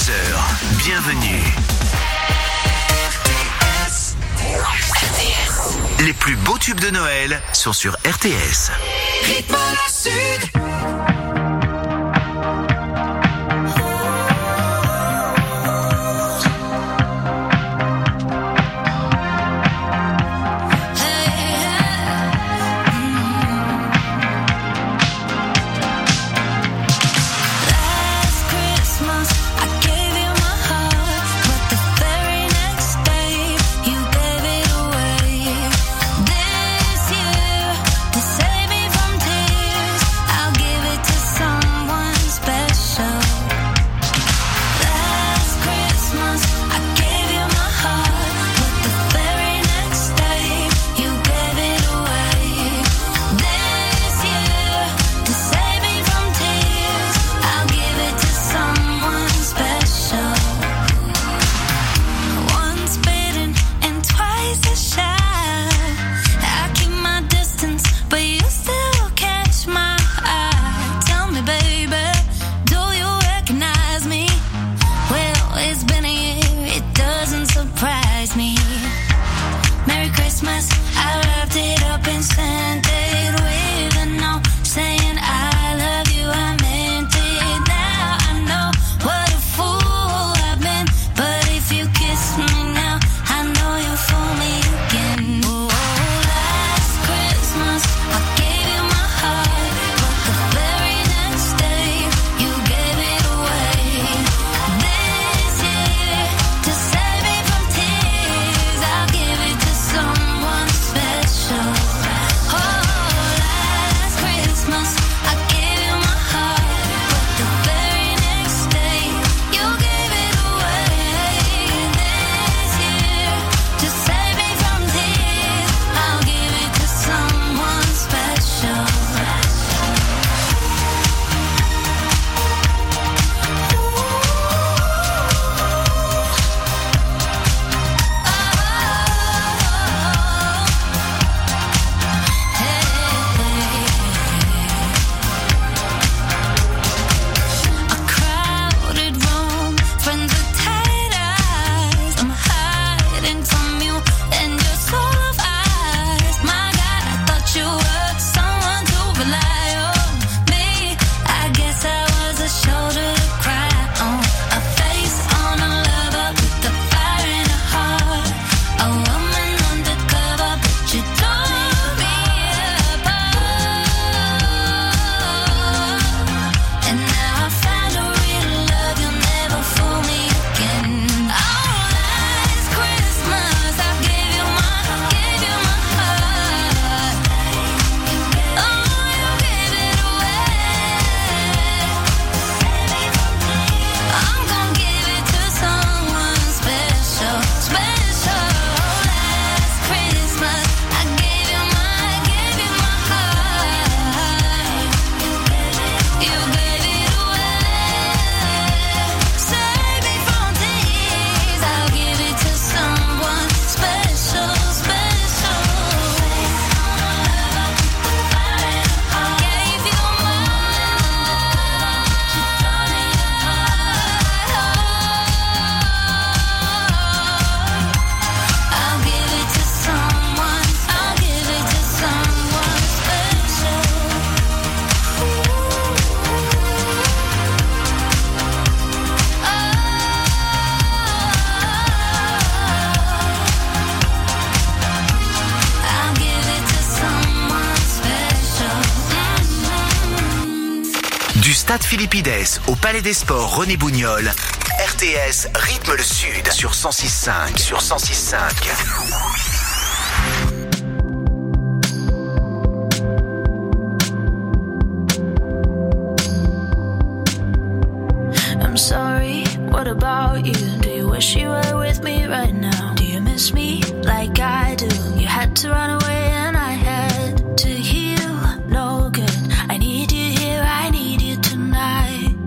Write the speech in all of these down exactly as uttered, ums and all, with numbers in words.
vingt-deux heures, bienvenue. Les plus beaux tubes de Noël sont sur R T S. Rythme Sud. Stade Philippides au Palais des Sports René Bougnol, R T S rythme le Sud sur cent six cinq, sur cent six cinq. I'm sorry, what about you? Do you wish you were with me right now? Do you miss me like I do? You had to run away and I had to heal. No good, I need you here, I need you tonight.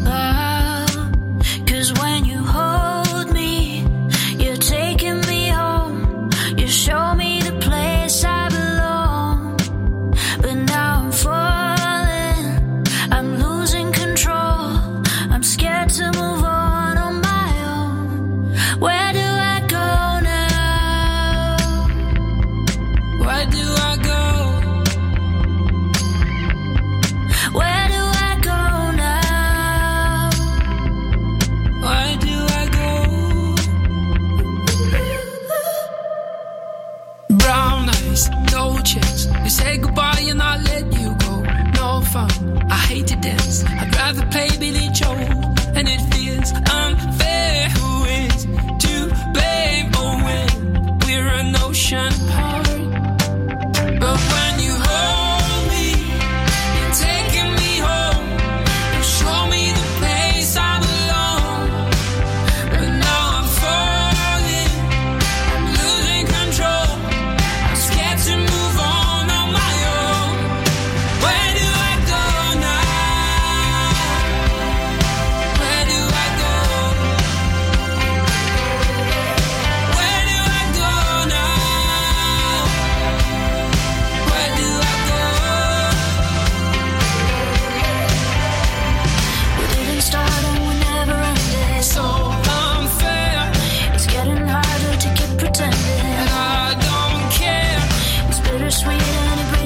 Oh, 'cause when you hold me, you're taking me home.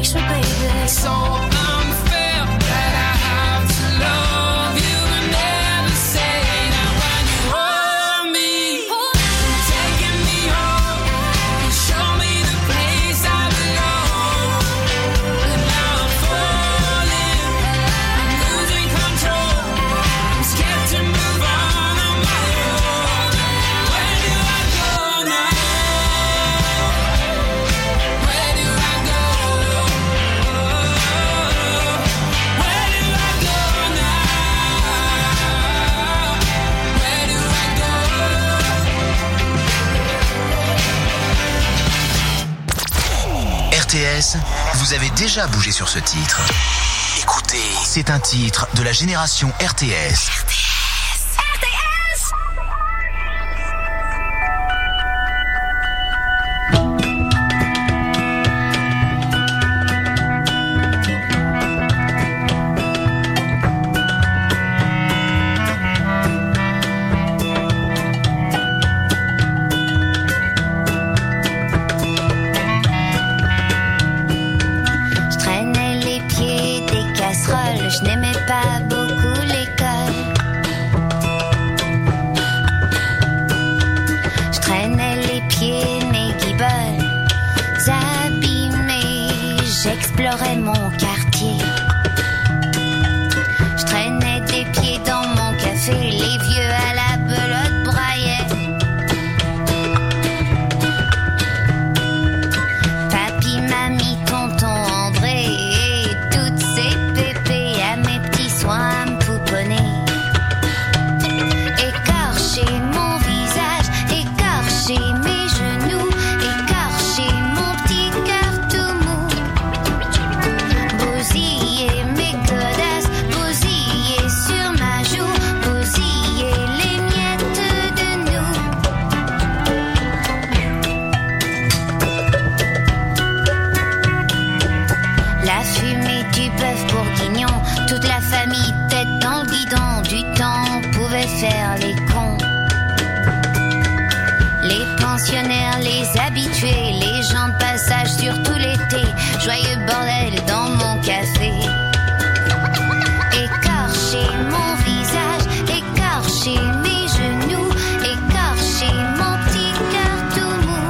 makes me baby. So unfair that I have to love you and never say that when you hold me, you're taking me home, you show me the place I belong. And now I'm falling, I'm losing control, I'm scared to move on on my own. Where do I go now? Where do I go? Where do I go now? Where do I go? R T S, vous avez déjà bougé sur ce titre. Écoutez, c'est un titre de la génération R T S. Je traînais les pieds des casseroles, je n'aimais pas beaucoup l'école. Je traînais les pieds, mes guiboles abîmés, j'explorais mon quartier. Je traînais des pieds dans mon café, les vieux à la belote braillaient. Papy, mamie, tonton André et toutes ces pépées à mes petits soins à me pouponner. Écorcher mon visage, écorcher mes genoux, écorcher mon petit cœur tout mou. Bousiller mes godasses, bousiller sur ma joue, bousiller les miettes de nous. La fumée du bœuf bourguignon, toute la famille tête dans le guidon. Du temps pouvait faire les cons. Les pensionnaires, les habitués, les gens de passage surtout l'été. Joyeux bordel dans mon café. Écorcher mon visage, écorcher mes genoux, écorcher mon petit cœur tout mou.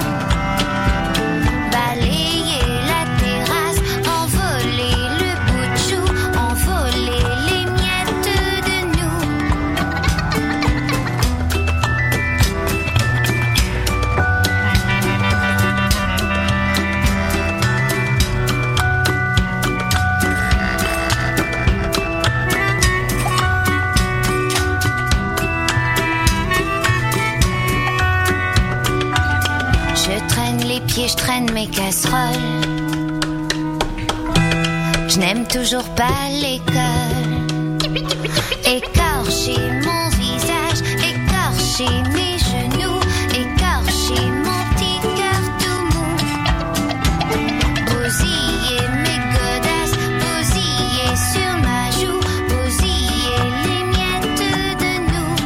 Balayer la terrasse, envoler le bout de chou, envoler les miettes de nous. Je traîne les pieds, je traîne mes casseroles. Je n'aime toujours pas l'école. Écorcher mon visage, écorcher mes genoux, écorcher mon petit cœur tout mou. Bousiller mes godasses, bousiller sur ma joue, bousiller les miettes de nous.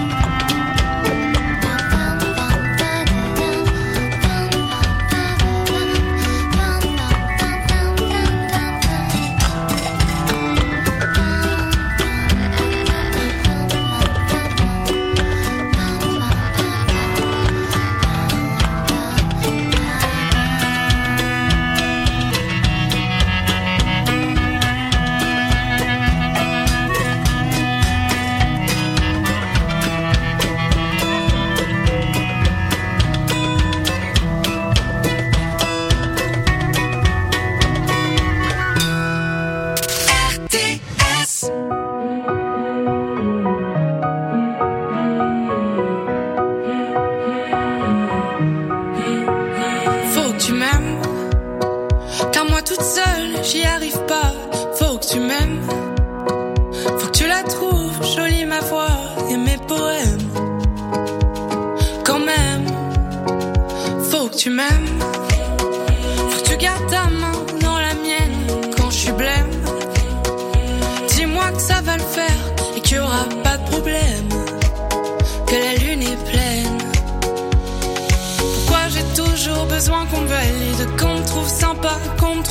Faut que tu m'aimes, car moi toute seule j'y arrive pas. Faut que tu m'aimes, faut que tu la trouves jolie ma voix et mes poèmes. Quand même, faut que tu m'aimes, faut que tu gardes ta main dans la mienne quand je suis blême. Dis-moi que ça va le faire et qu'il y aura pas de problème, que la lune est pleine. Pourquoi j'ai toujours besoin qu'on me valide, qu'on me trouve sympa, qu'on me trouve sublime?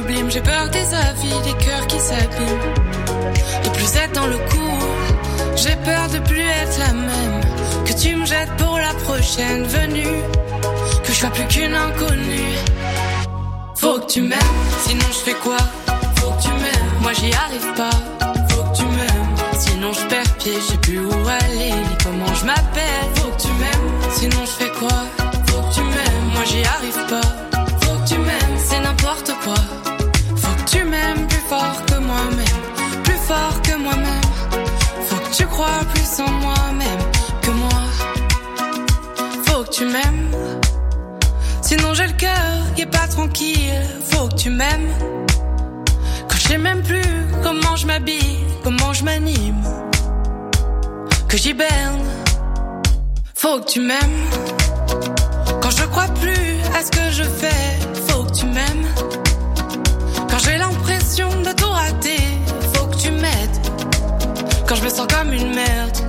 sublime. J'ai peur des avis, des cœurs qui s'abîment. De plus être dans le coup, j'ai peur de plus être la même. Que tu me jettes pour la prochaine venue, que je sois plus qu'une inconnue. Faut que tu m'aimes, sinon je fais quoi? Faut que tu m'aimes, moi j'y arrive pas. Faut que tu m'aimes, sinon je perds pied. Je sais plus où aller, ni comment je m'appelle. Faut que tu m'aimes, sinon je fais quoi? Faut que tu m'aimes, moi j'y arrive pas. Faut que tu m'aimes, c'est n'importe quoi. Faut que tu m'aimes plus fort que moi-même, plus fort que moi-même. Faut que tu crois plus en moi-même que moi. Faut que tu m'aimes, sinon j'ai le cœur qui est pas tranquille. Faut que tu m'aimes, quand je sais même plus comment je m'habille, comment je m'anime, que j'hiberne. Faut que tu m'aimes, quand je crois plus à ce que je fais. Faut que tu m'aimes, quand j'ai l'impression de tout rater. Faut que tu m'aides, quand je me sens comme une merde.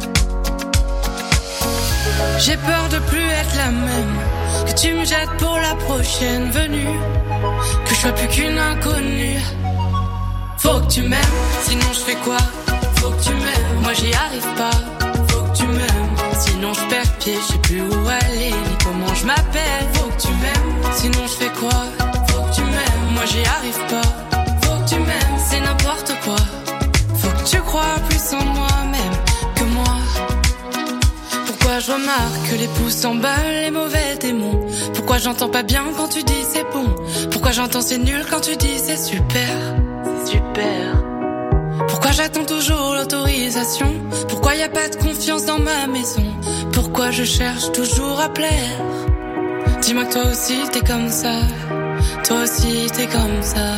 J'ai peur de plus être la même, que tu me jettes pour la prochaine venue, que je sois plus qu'une inconnue. Faut que tu m'aimes, sinon je fais quoi? Faut que tu m'aimes, moi j'y arrive pas. Faut que tu m'aimes, sinon je perds pied. Je sais plus où aller, ni comment je m'appelle. Faut que tu m'aimes, sinon je fais quoi? Faut que tu m'aimes, moi j'y arrive pas. Faut que tu m'aimes, c'est n'importe quoi. Faut que tu crois plus en moi-même que moi. Pourquoi je remarque que les pouces s'emballent, les mauvais démons? Pourquoi j'entends pas bien quand tu dis c'est bon? Pourquoi j'entends c'est nul quand tu dis c'est super? C'est super. Pourquoi j'attends toujours l'autorisation? Pourquoi y a pas de confiance dans ma maison? Pourquoi je cherche toujours à plaire? Dis-moi que toi aussi t'es comme ça. Toi aussi t'es comme ça.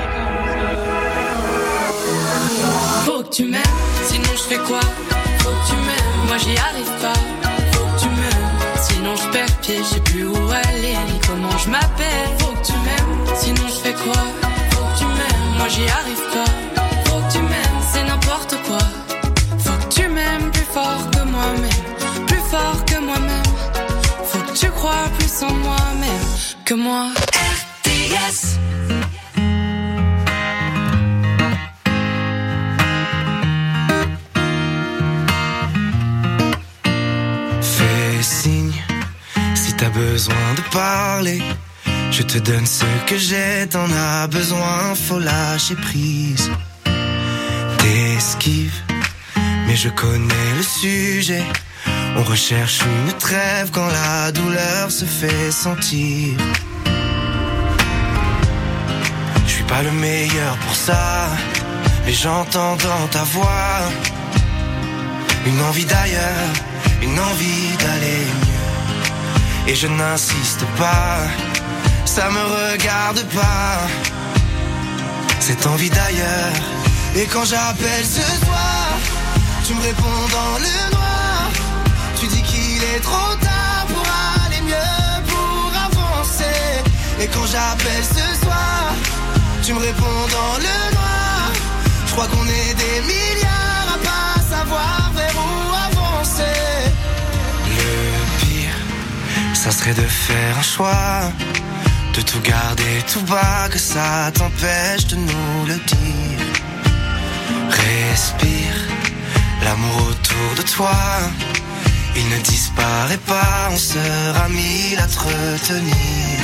Faut que tu m'aimes, sinon je fais quoi? Faut que tu m'aimes, moi j'y arrive pas. Faut que tu m'aimes, sinon je perds pied. Je sais plus où aller, ni comment je m'appelle. Faut que tu m'aimes, sinon je fais quoi? Faut que tu m'aimes, moi j'y arrive pas. Faut que tu m'aimes, c'est n'importe quoi. Faut que tu m'aimes plus fort que moi-même, plus fort que moi-même. Faut que tu crois plus en moi-même que moi. R T S. Signe, si t'as besoin de parler, je te donne ce que j'ai, t'en as besoin, faut lâcher prise. T'esquives, mais je connais le sujet. On recherche une trêve quand la douleur se fait sentir. Je suis pas le meilleur pour ça, mais j'entends dans ta voix une envie d'ailleurs, une envie d'aller mieux. Et je n'insiste pas, ça me regarde pas, cette envie d'ailleurs. Et quand j'appelle ce soir, tu me réponds dans le noir. Tu dis qu'il est trop tard pour aller mieux, pour avancer. Et quand j'appelle ce soir, tu me réponds dans le noir. Je crois qu'on est des milliards à pas savoir vers où avancer. Le pire, ça serait de faire un choix, de tout garder tout bas, que ça t'empêche de nous le dire. Respire, l'amour autour de toi, il ne disparaît pas, on sera mille à te retenir.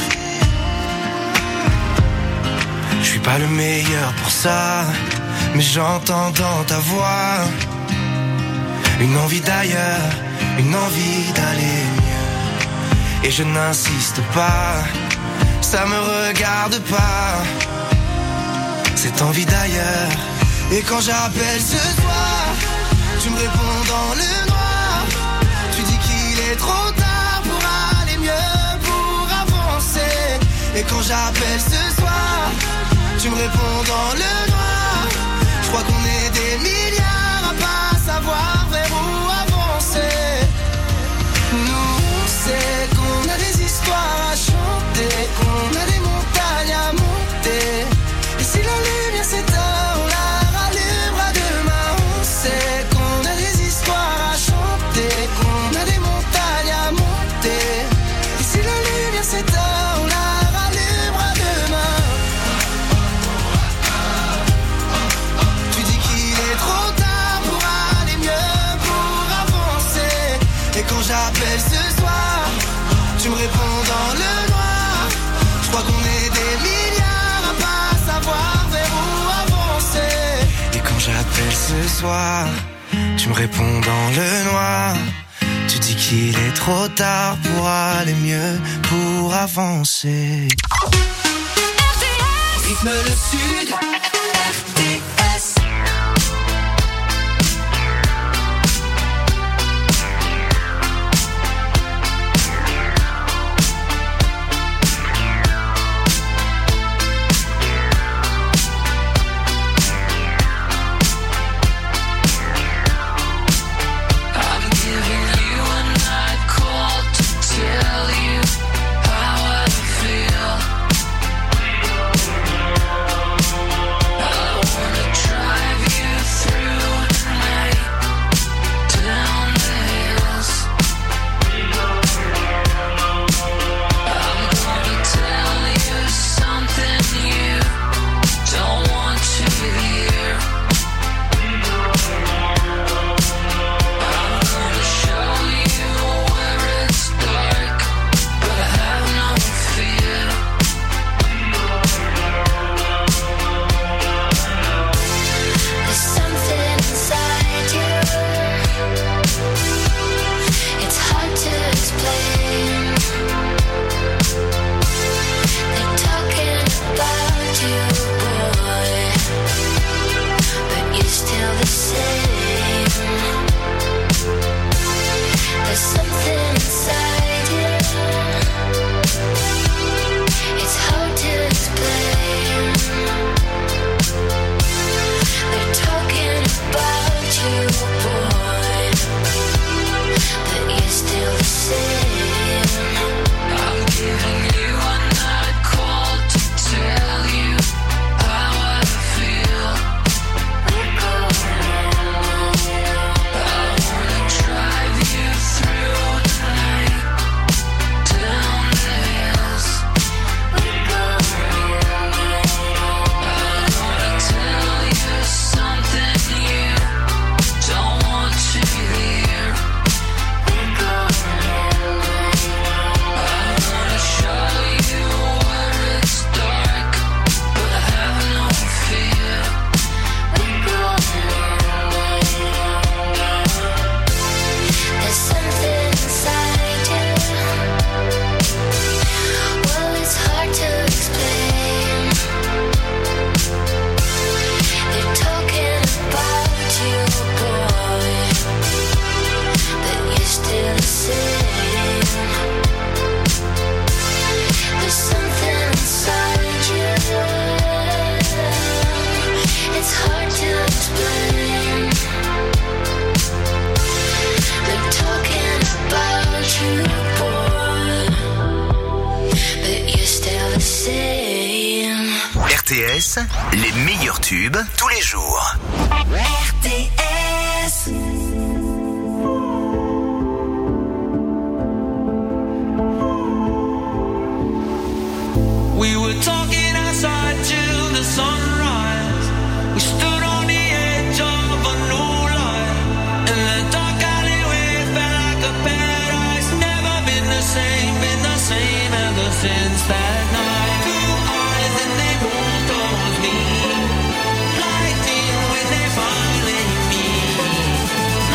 Je suis pas le meilleur pour ça, mais j'entends dans ta voix une envie d'ailleurs, une envie d'aller mieux. Et je n'insiste pas, ça me regarde pas, cette envie d'ailleurs. Et quand j'appelle ce soir, tu me réponds dans le noir. Tu dis qu'il est trop tard pour aller mieux, pour avancer. Et quand j'appelle ce soir, tu me réponds dans le noir. Je crois qu'on est des milliards à pas savoir vers où avancer. Nous on sait qu'on a des histoires à chanter, qu'on a des montagnes à monter. Et si la lumière s'éteint, on la rallumera demain. On sait qu'on a des histoires à chanter, qu'on a des montagnes à monter. Et si la lumière s'éteint, on la rallumera demain. j'appelle ce soir, tu me réponds dans le noir. Je crois qu'on est des milliards à pas savoir vers où avancer. Et quand j'appelle ce soir, tu me réponds dans le noir. Tu dis qu'il est trop tard pour aller mieux, pour avancer. Rythme le Sud, R T S. R T S, les meilleurs tubes tous les jours. R T S. We were talking outside till the sunrise. We stood on the edge of a new life. In the dark alleyway felt like a paradise. Never been the same, been the same ever since that night. Two eyes and they moved towards me. Lightning when they finally meet.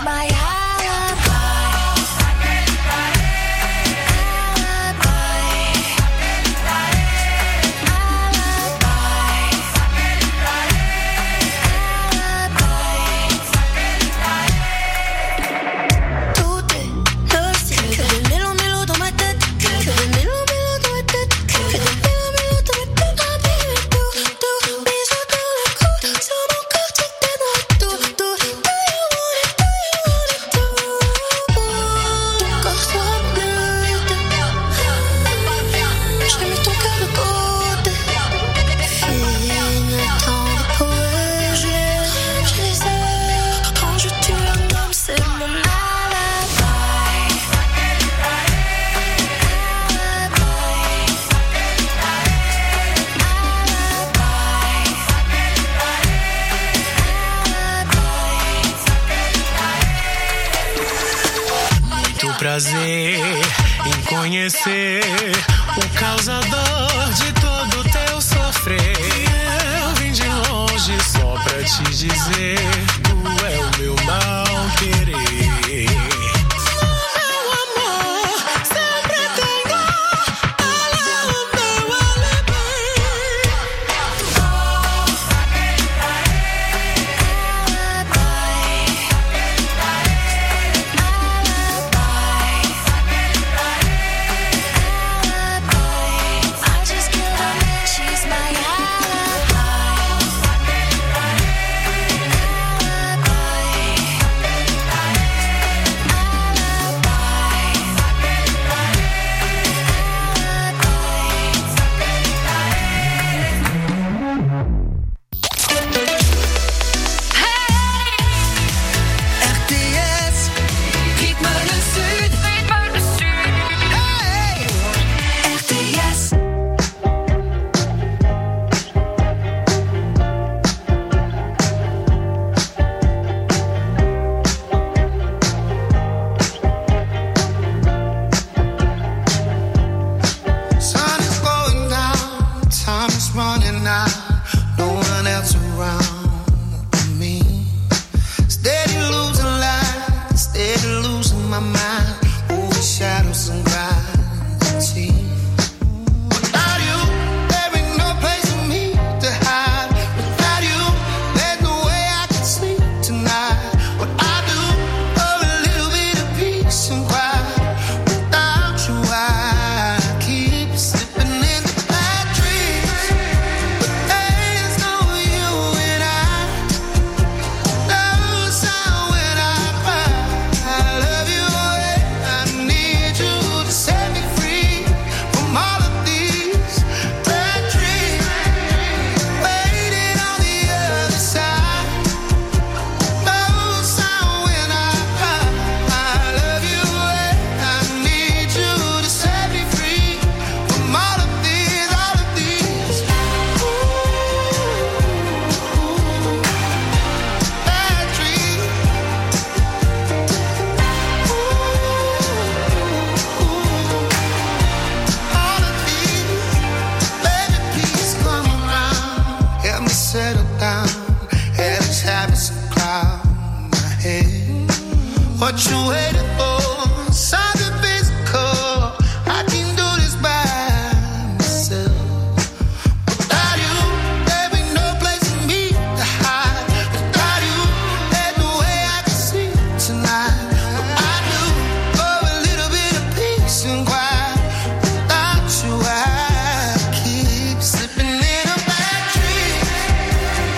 my alibi. Prazer em conhecer o causador de todo teu sofrer. Eu vim de longe só pra te dizer, tu é o meu mal querer.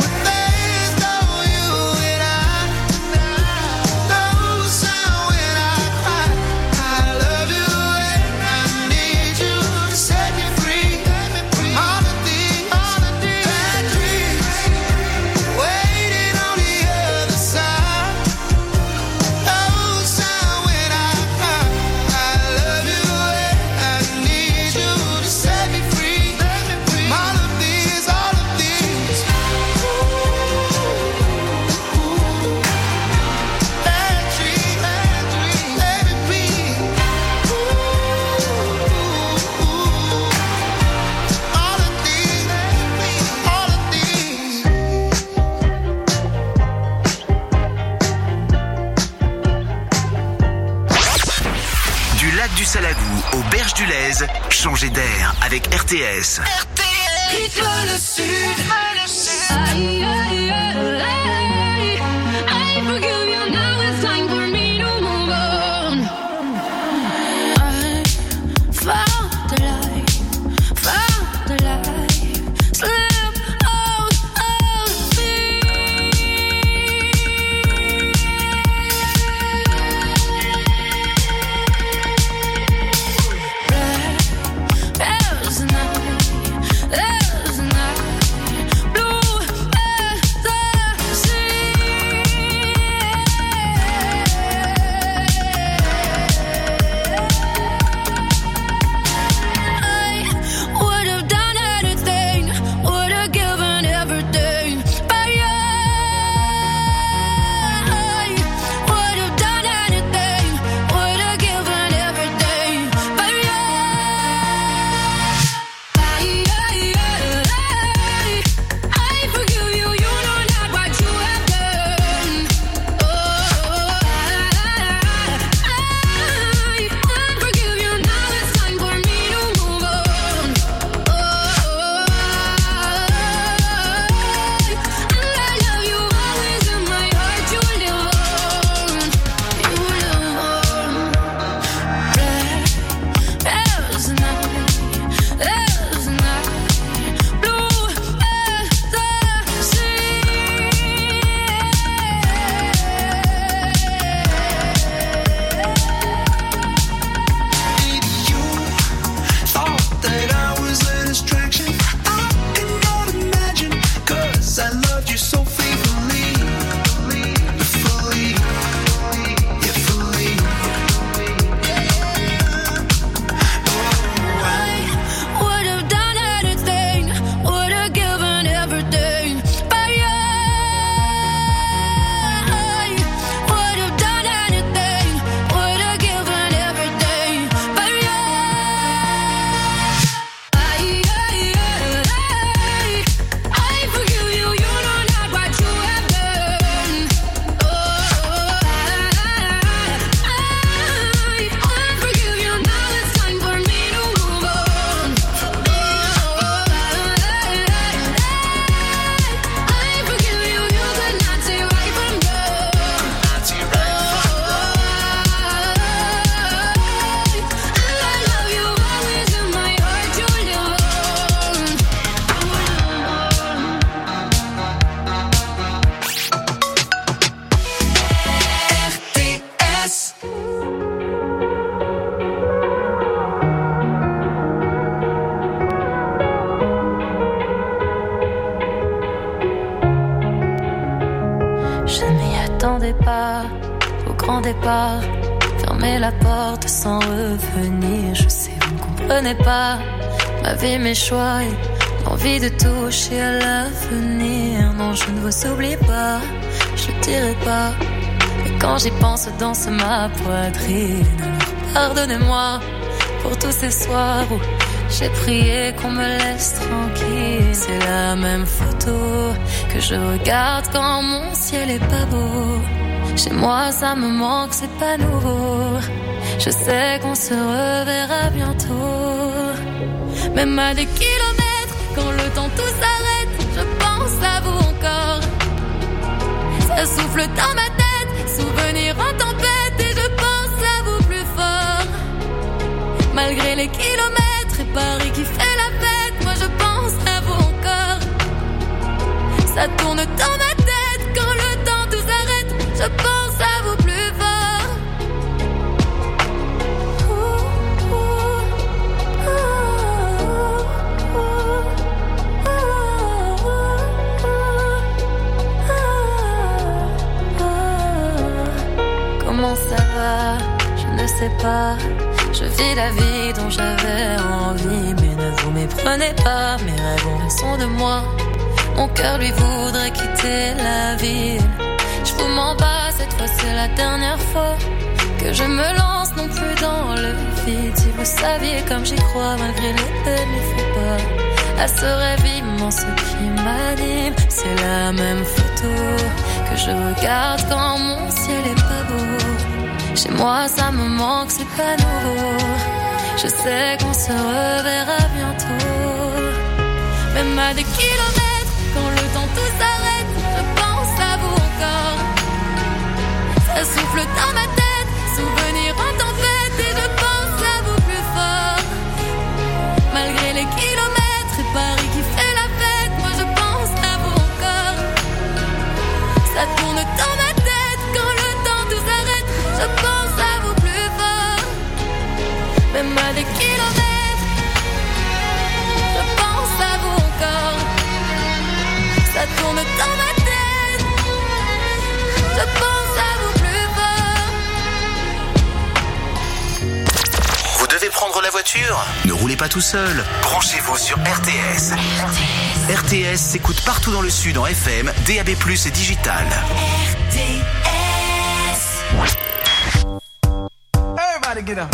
When I Salagou, aux Berges du Lez, changez d'air avec R T S. R T S. Rythme le sud. Aïe, aïe, aïe, aïe. I forgive you, now it's time for me to move on. I found the light, found the light, slip out of me. There's a night, there's a night, blue as the sea. I would have done anything, would have given everything, but you. I would have done anything, would have given everything, but you. I, I, I, I forgive you, you know not what you have done. Oh, I, I, I forgive you, now it's time for me to move on. Oh, and I love you always in my heart, you live on, you live on. There's a night, there's a night, blue as the sea. Thought that I was a distraction. I cannot imagine, cause I loved you so faithfully. Fully, yeah, fully. I would have done anything, would have given everything, but you. I would have done anything, would have given everything, but you. I, I, I, I forgive you, you know not what you have done. Oh, I, I, I forgive you, now it's time for me to move on. Oh, I, I forgive you, you could not say right from wrong. And I love you always in my heart, you live on, you live on. R T S. Je m'y attendais pas au grand départ. Fermer la porte sans revenir. Je sais, vous ne comprenez pas ma vie, mes choix et l'envie de toucher à l'avenir. Non, je ne vous oublie pas, je le dirai pas. Mais quand j'y pense, danse ma poitrine. Alors pardonnez-moi pour tous ces soirs où j'ai prié qu'on me laisse tranquille. C'est la même photo que je regarde quand mon ciel est pas beau. Chez moi ça me manque, c'est pas nouveau. Je sais qu'on se reverra bientôt. Même à des kilomètres, quand le temps tout s'arrête, je pense à vous encore. Ça souffle dans ma tête, souvenir en tempête, et je pense à vous plus fort. Malgré les kilomètres et Paris qui fait la fête, moi je pense à vous encore. Ça tourne dans ma tête quand le temps tout s'arrête, je pense à vous plus fort. Ouh, ouh, ouh, ouh, ouh, ouh. Comment ça va? Je ne sais pas. Je vis la vie dont j'avais envie, mais ne vous méprenez pas, mes rêves ont raison de moi. Mon cœur lui voudrait quitter la ville. Je vous mens pas, cette fois c'est la dernière fois que je me lance non plus dans le vide. Si vous saviez comme j'y crois, malgré les peines, il faut pas à ce rêve immense qui m'anime. C'est la même photo que je regarde quand mon ciel est pas beau. Chez moi ça me manque, c'est pas nouveau. Je sais qu'on se reverra bientôt. Même à des kilomètres, quand le temps tout s'arrête, je pense à vous encore. Ça souffle dans ma tête, souvenir en tempête, et je pense à vous plus fort. Malgré les kilomètres et Paris qui fait la fête, moi je pense à vous encore. Ça tourne dans ma tête, quand le temps tout s'arrête, je pense à vous plus fort. Même à des kilomètres, je pense à vous encore. Ça tourne dans ma tête, je pense à vous plus fort. Vous devez prendre la voiture? Ne roulez pas tout seul. Branchez-vous sur R T S. R T S s'écoute partout dans le sud en F M, D A B plus, et digital. R T S. Everybody get up.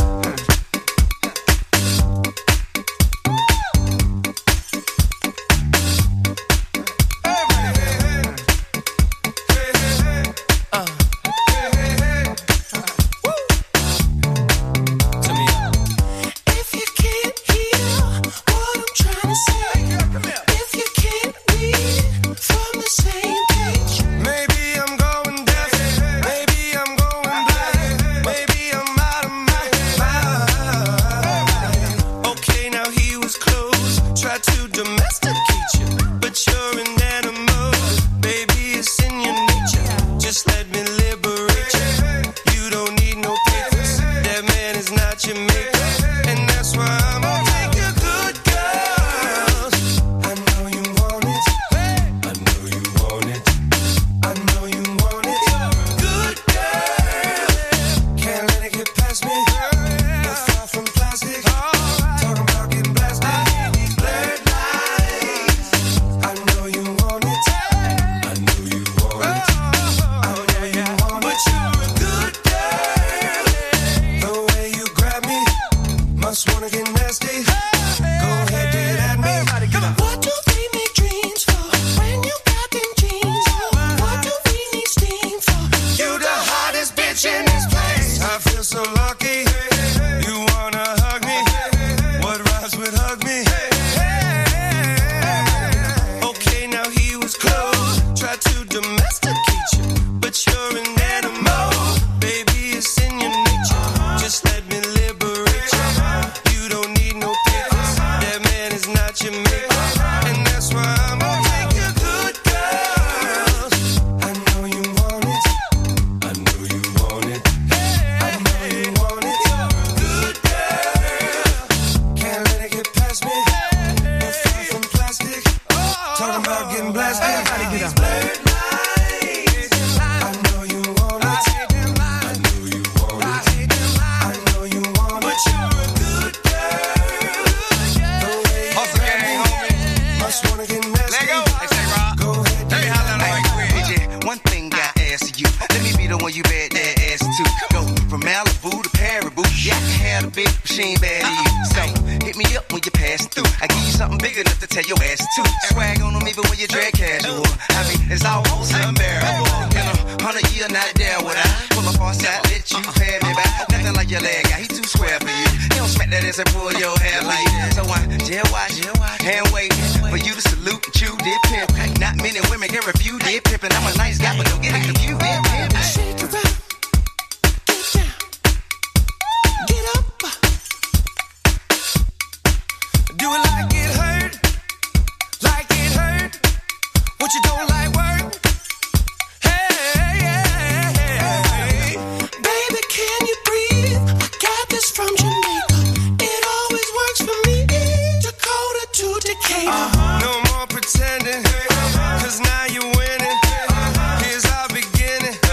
Uh-huh. No more pretending, cause now you're winning. Here's our beginning.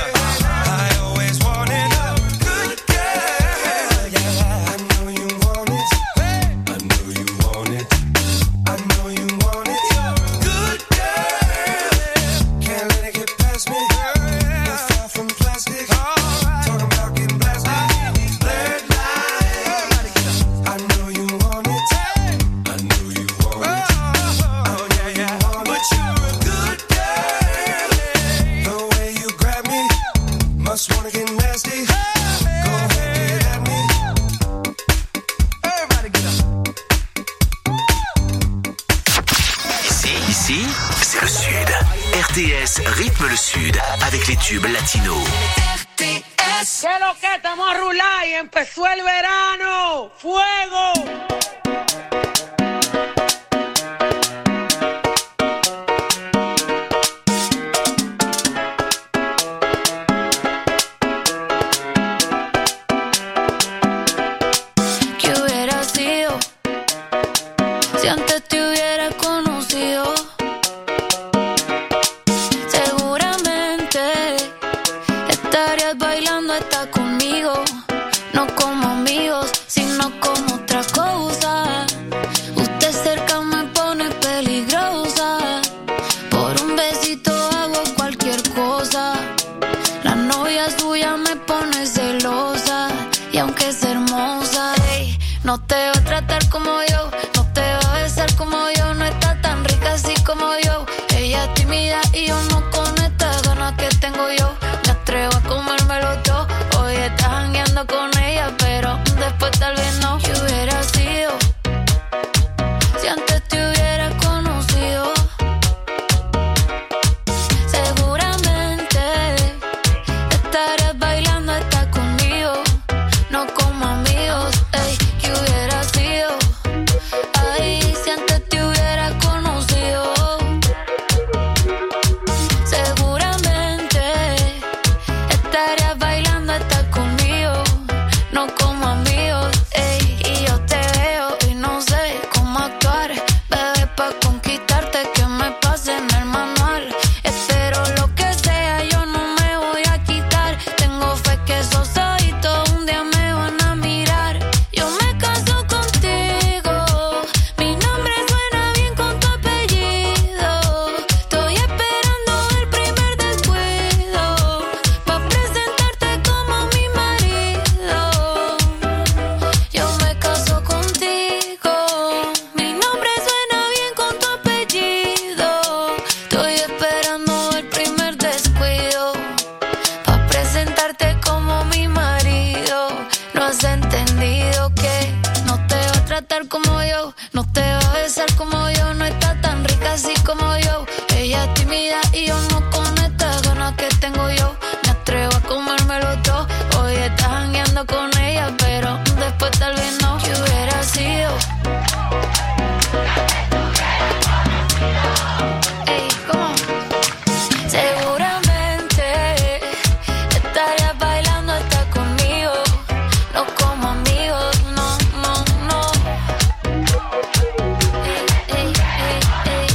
T S rythme le Sud avec les tubes latinos. R T S. ¿Qué lo que estamos a rular y empezó el verano? ¡Fuego! No te va a tratar como yo, no te va a besar como yo, no está tan rica así como yo. Ella es tímida y yo no con estas ganas que tengo yo. Me atrevo a comérmelo todo. Hoy estás jangueando con ella, pero después tal vez no. ¿Qué hubiera sido si antes te hubiera conocido? Seguramente estarías bailando hasta conmigo, no como amigos. Ey, ¿qué hubiera sido? Ay, si antes te hubiera conocido. Seguramente estarías bailando hasta conmigo, no como amigos. Ey, y yo te veo y no sé cómo actuar, bebé, pa' conquistarte que me pase en el manual. Espero lo que sea, yo no me voy a quitar. Tengo fe que esos ojitos un día me van a mirar. Yo me caso contigo, mi nombre suena bien con tu apellido. Estoy esperando el primer descuido pa' presentarte como mi marido. Yo me caso contigo, mi nombre suena bien con tu apellido. Estoy esperando el primer descuido pa' presentarte como mi marido. No has entendido que no te va a tratar como yo, no te va a besar como yo, no está tan rica así como yo. Ella es tímida y yo no con estas ganas que tengo yo. Me atrevo a comérmelo todo. Hoy estás jangueando con ella, pero después tal vez no. ¿Qué hubiera sido? Ey, ¿cómo? Seguramente estarías bailando hasta conmigo, no como amigos, no, no, no. Ey, ey, ey, ey.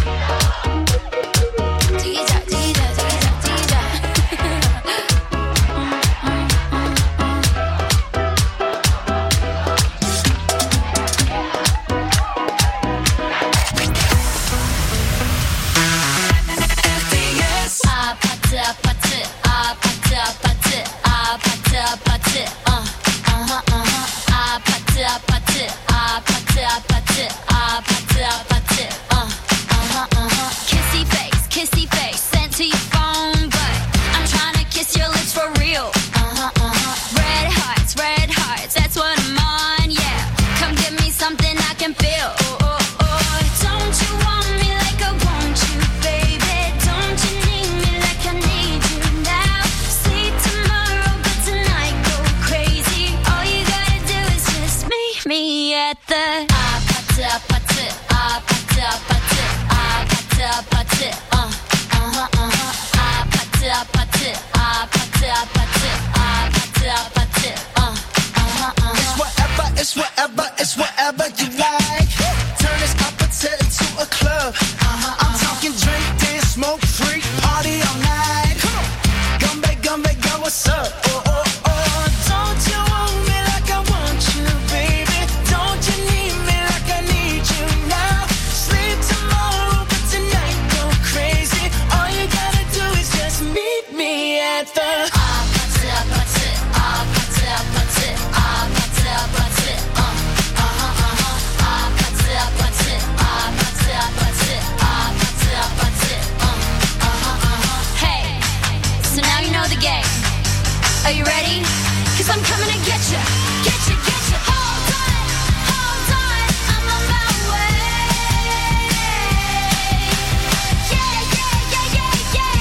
Tilla, tilla, tilla, tilla. 아파트 아파트 아파트 아파트 아파트 아파트 어 어허 어허 아파트 아파트 아파트 아파트 아파트 아파트 어 어허 어허 kissy face kissy face sent to your phone but I'm trying to kiss your lips for real uh-huh uh-huh red hearts red hearts that's what I'm on yeah come give me something I can feel oh oh oh don't you want me like I want you baby don't you need me like I need you now sleep tomorrow but tonight go crazy all you gotta do is just meet me at the 아파트 아파트 아파트 아파트 아파트 아파트 어 어허 어허 아파트 아파트 아파트 아파트 아파트 아파트 어 어허 어허 It's whatever, it's whatever, it's whatever you like. Turn this opposite into a club. I'm talking drink, dance, smoke, freak, party all night. Gumbe, gumbe, girl, what's up? Oh, oh, oh. Don't you want me like I want you, baby? Don't you need me like I need you now? Sleep tomorrow, but tonight go crazy. All you gotta do is just meet me at the 아파트 아파트 아파트 아파트 아파트 아파트 어 어허 어허 아파트 아파트 아파트 아파트 아파트 아파트 어 어허 어허 Hey, so now you know the game. Are you ready? 'Cause I'm coming to get you, get you, get you. Hold on, hold on, I'm on my way. Yeah, yeah, yeah, yeah, yeah.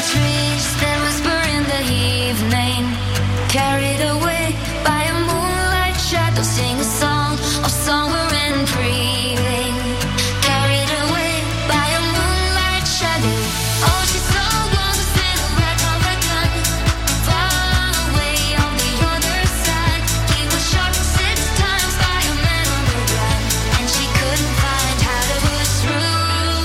trees that whisper in the evening, carried away by a moonlight shadow. Sing a song of summer and breathing, carried away by a moonlight shadow. Oh, she's so gone to sit a red covered gun, far away on the other side. He was shot six times by a man on the run, and she couldn't find how to push through.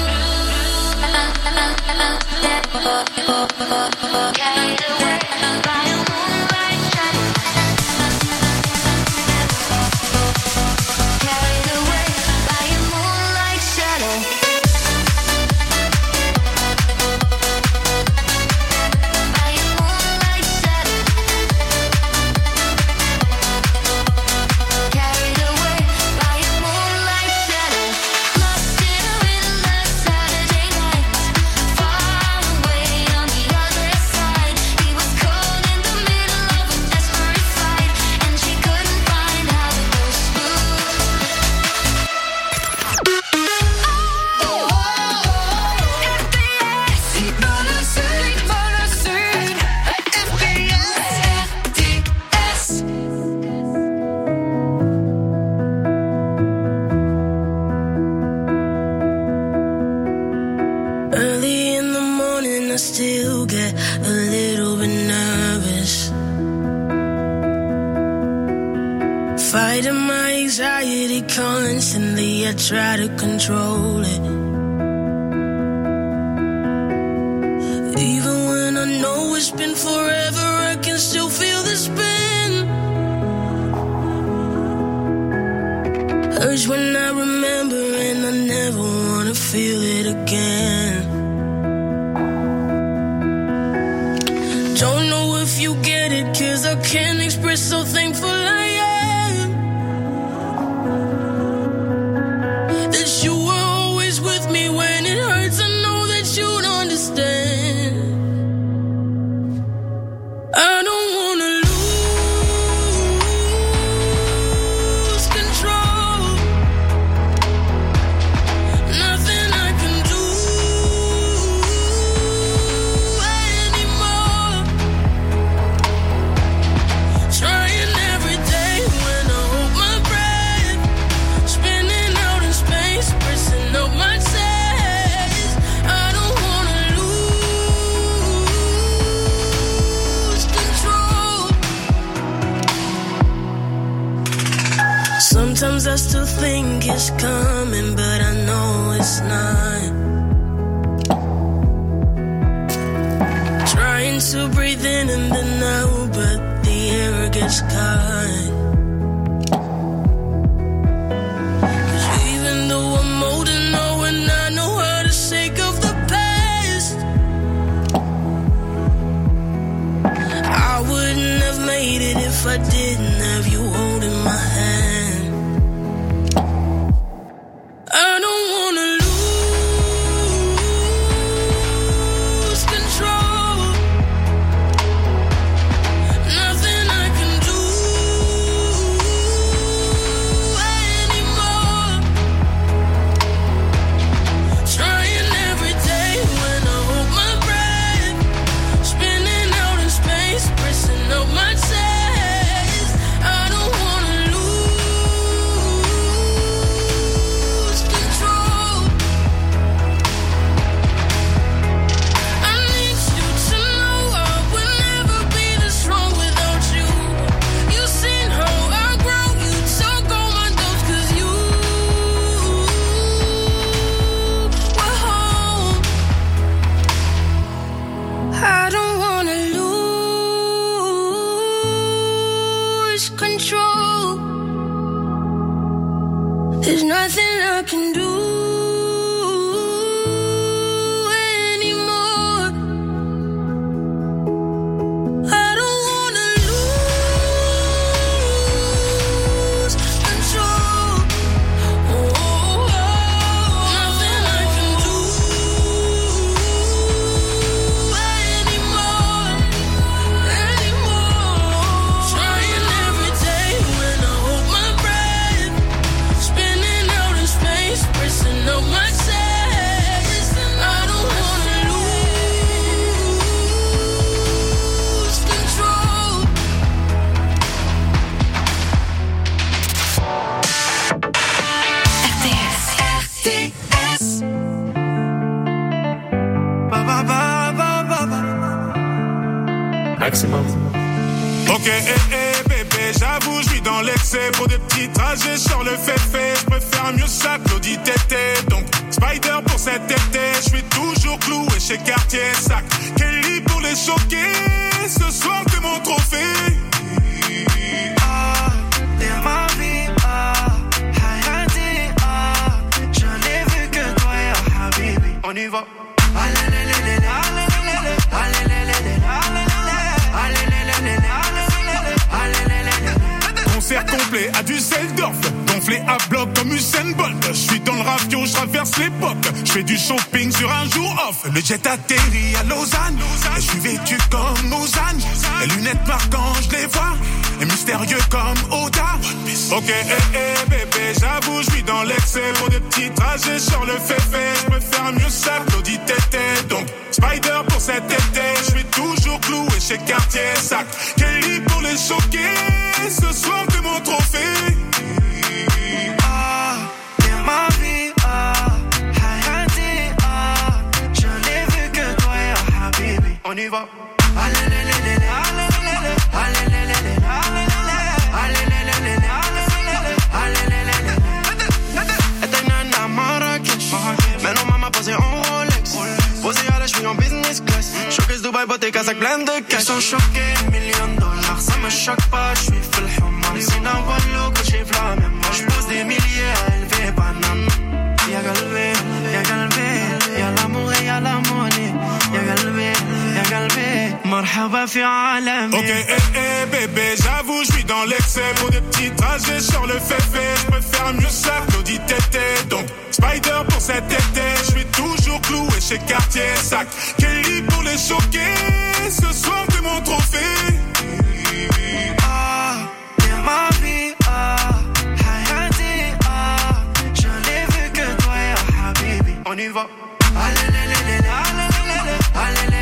Carried away by a moonlight shadow. Carried away by a moonlight shadow. By a moonlight shadow. Carried away by a moonlight shadow. Lost in a rhythm last Saturday night, far away on the other side. He was caught in the middle of a desperate fight, and she couldn't find how to push through. Early in the morning, I still get a little bit nervous. Fighting my anxiety constantly, I try to control it. Even when I know it's been forever, I can still feel the spin. Urge when I remember, and I never wanna feel it again. Don't know if you get it, 'cause I can't express how thankful I am that you were always with me when it hurts. I know that you'd understand. I don't wanna lose control. Nothing I can do anymore. Trying every day when I hold my breath, spinning out in space, pressing up my chest. I don't wanna lose control. Sometimes I still think it's coming, but I know it's not. Trying to breathe in and then out, but the air gets caught. 'Cause even though I'm older now and I know how to shake off the past, I wouldn't have made it if I didn't have you holding my hand. I don't wanna lose control. Nothing I can do anymore. Trying every day when I hold my breath, spinning out in space, pressing up my chest. I don't ba ba ba ba ba. Maximum. Ok, eh, eh, bébé, j'avoue, je suis dans l'excès. Pour des petits trajets sur le fait-fait, je préfère mieux ça que l'audit tété. Donc, Spider pour cet été, je suis toujours cloué chez Cartier Sac. Kelly pour les choquer, ce soir t'es mon trophée. Ah, t'es ma vie, ah, Hayati, ah, je n'ai vu que toi, ah, Habibi. On y va. Allez, allez, allez, allez, allez, allez, allez, allez, Concert complet à Düsseldorf, gonflé à bloc comme Usain Bolt. Je suis dans le ravio, je traverse l'époque. Je fais du shopping sur un jour off. Le jet atterrit à Lausanne, et je suis vêtu comme Lausanne. Les lunettes marquantes, je les vois, et mystérieux comme Oda. Ok, eh, eh, bébé, j'avoue, je suis dans l'excès. Pour des petits trajets sur le fait-fait, je préfère mieux ça que l'audit tété. Donc, Spider pour cet été, je suis toujours cloué chez Cartier Sac. Kelly pour les choquer, ce soir t'es mon trophée. Ah, t'es ma vie, ah, Hayati, ah, je n'ai vu que toi, ah, Habibi. On y va. Allez, allez, allez, allez, allez, allez, allez, allez, allez, maintenant maman posée en Rolex, posée à la cheville en business class. Showcase Dubaï, beauté Kazakh, plein de cash. Ils sont choqués, millions de dollars, ça me choque pas, je suis full human. C'est un wallo que j'ai flamme, moi je pose des milliers à élever banane. Y'a galvé, y'a galvé, y'a l'amour et y'a la monnaie. Y'a galvé, y'a galvé, marhaba fi alami. Ok, eh, eh, bébé, j'avoue, je suis dans l'excès. Pour des petits trajets sur le fait-fait, je préfère mieux ça que l'audit tété. Donc, Spider pour cet été, je suis toujours cloué chez Cartier Sac. Kelly pour les choquer, ce soir t'es mon trophée. Ah, t'es ma vie, ah, Hayati, ah, je n'ai vu que toi, ah, Habibi. On y va. Allez, allez, allez, allez, allez, allez, allez,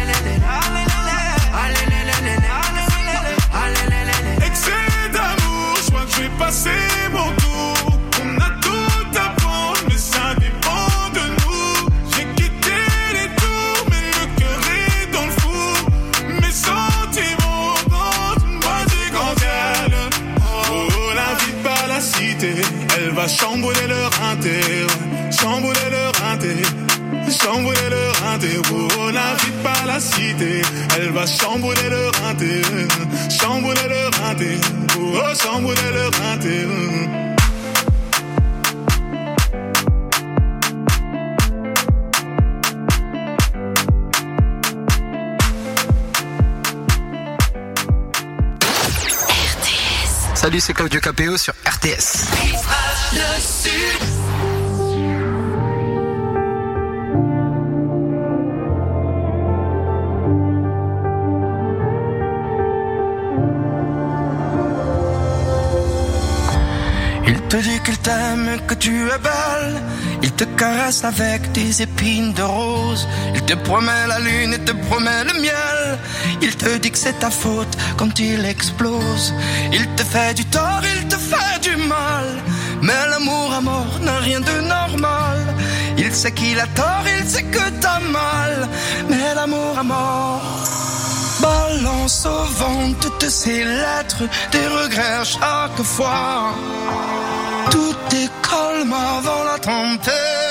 excès d'amour, je crois que je vais passer mon tour. On a tout à prendre, mais ça dépend de nous. J'ai quitté les tours, mais le cœur est dans le four. Mes sentiments grandent, moi j'ai grandi. Oh, la vie par la cité, elle va chambouler leur inter, chambouler leur inter. Chambouler le rinté, oh, la vie par la cité. Elle va chambouler le rinté, chambouler le rinté, oh, chambouler le rinté. R T S. Salut, c'est Claudio Capéo sur R T S. Le Sud. Il te dit qu'il t'aime, que tu es belle. Il te caresse avec des épines de rose. Il te promet la lune et te promet le miel. Il te dit que c'est ta faute quand il explose. Il te fait du tort, il te fait du mal. Mais l'amour à mort n'a rien de normal. Il sait qu'il a tort, il sait que t'as mal. Mais l'amour à mort balance au vent toutes ces lettres, des regrets à chaque fois. Tout est calme avant la tempête.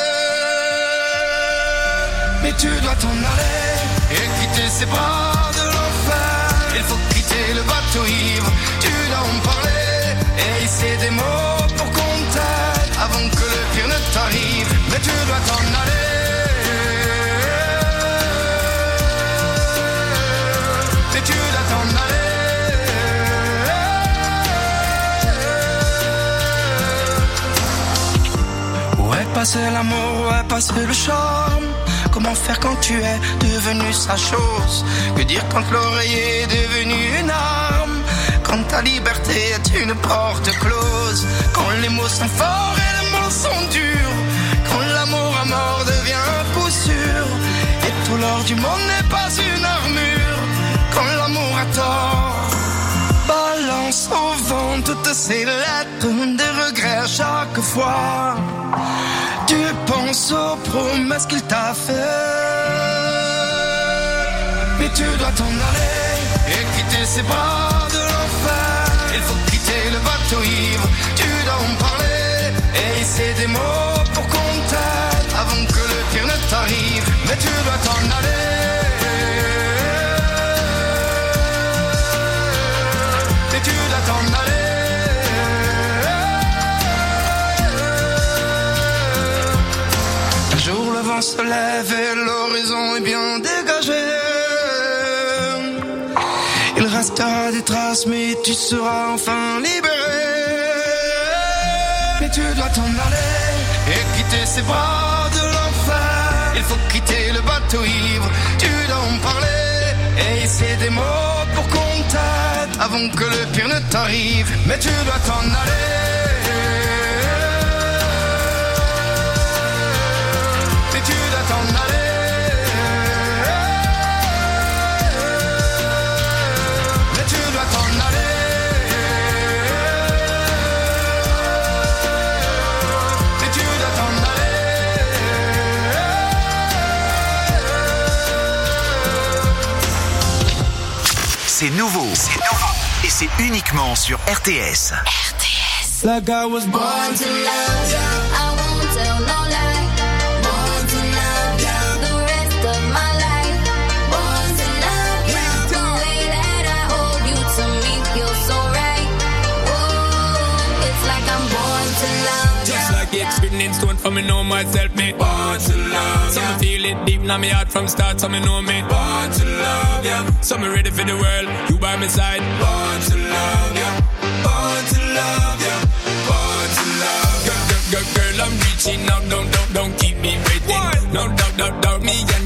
Mais tu dois t'en aller et quitter ces bras de l'enfer. Il faut quitter le bateau ivre, tu dois en parler et hisser des mots pour qu'on t'aide avant que le pire ne t'arrive. Mais tu dois t'en aller. Mais tu dois t'en aller. Où est passé l'amour, où est passé le charme? Comment faire quand tu es devenu sa chose? Que dire quand l'oreiller est devenu une arme? Quand ta liberté est une porte close? Quand les mots sont forts et les mots sont durs? Quand l'amour à mort devient un coup sûr? Et tout l'or du monde n'est pas une armure? Quand l'amour a tort, balance au vent toutes ces lettres, des regrets à chaque fois. Tu penses aux promesses qu'il t'a fait. Mais tu dois t'en aller et quitter ces bras de l'enfer. Il faut quitter le bateau ivre, tu dois en parler et hisser des mots pour qu'on t'aide avant que le pire ne t'arrive. Mais tu dois t'en aller. Mais tu dois t'en aller. Un jour le vent se lève et l'horizon est bien dégagé. Il restera des traces mais tu seras enfin libéré. Mais tu dois t'en aller et quitter ces bras de l'enfer. Il faut quitter le bateau ivre, tu dois en parler et hisser des mots pour qu'on t'aide avant que le pire ne t'arrive. Mais tu dois t'en aller. Mais tu dois t'en aller. Mais tu dois t'en aller. Mais tu dois t'en aller. C'est nouveau, c'est nouveau. Et c'est uniquement sur R T S. R T S. Like I was born Born to love ya, I won't tell no lie. Born to love ya, the rest of my life. Born to love ya, the way that I hold you to me feels so right. Whoa, it's like I'm born to love ya. Just like it's written in stone for me know myself, me born to love. So me feel it deep in my heart from start, so me know me born to love, yeah. So me ready for the world, you by my side. Born to love, yeah. Born to love, yeah. Born to love, girl, girl, girl, girl, I'm reaching out, don't, don't, don't keep me waiting. What? No doubt, doubt, doubt, me and